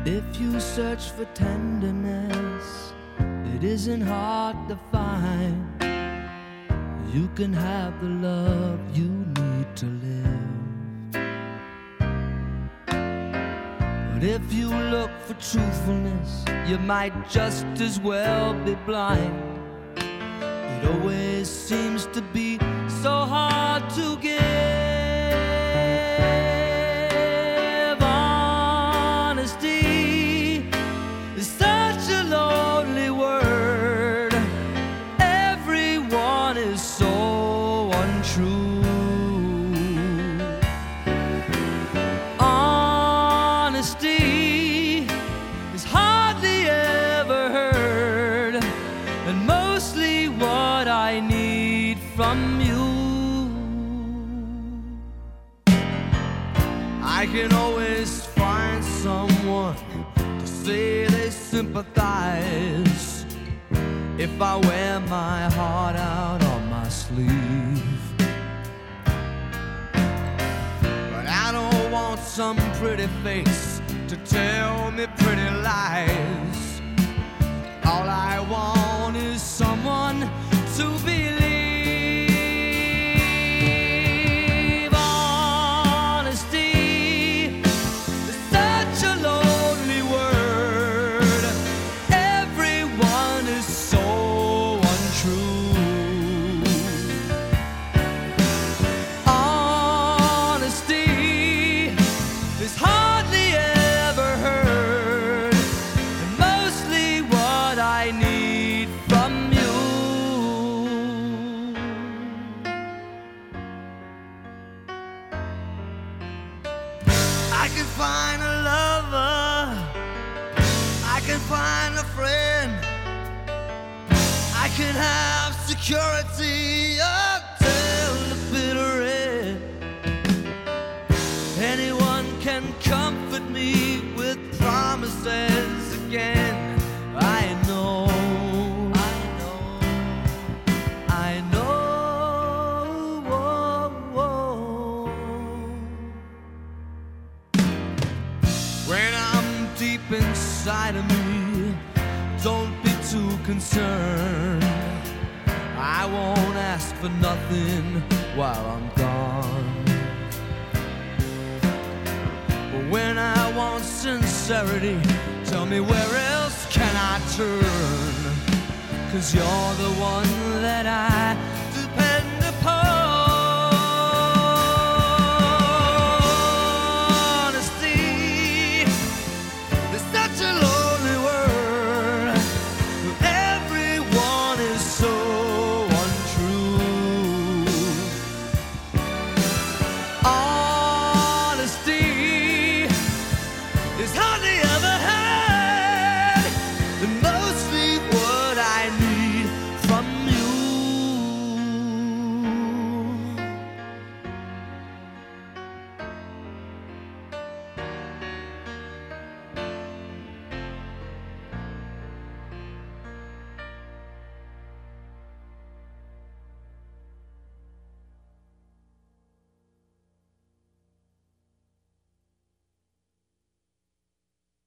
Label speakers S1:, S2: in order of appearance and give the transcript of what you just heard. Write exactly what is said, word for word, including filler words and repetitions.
S1: If you search for tenderness, it isn't hard to find. You can have the love you need to live. But if you look for truthfulness, you might just as well be blind. It always seems to be so hard to give. Honesty is such a lonely word. Everyone is so untrue. Honesty is hardly ever heard, and mostly what I need from you. I can always find someone to say they sympathize if I wear my heart out on my sleeve. But I don't want some pretty face to tell me pretty lies. All I want is someone to believe. Honesty is such a lonely word. Everyone is so untrue. Honesty is hardly ever heard, and mostly what I need from you. I can find a lover, I can find a friend, I can have security until the bitter end. Anyone can comfort me with promises again. I know, I know, I know. Whoa, whoa. When I'm deep inside of me, don't be too concerned. I won't ask for nothing while I'm gone. But when I want sincerity, tell me where else can I turn? 'Cause you're the one that I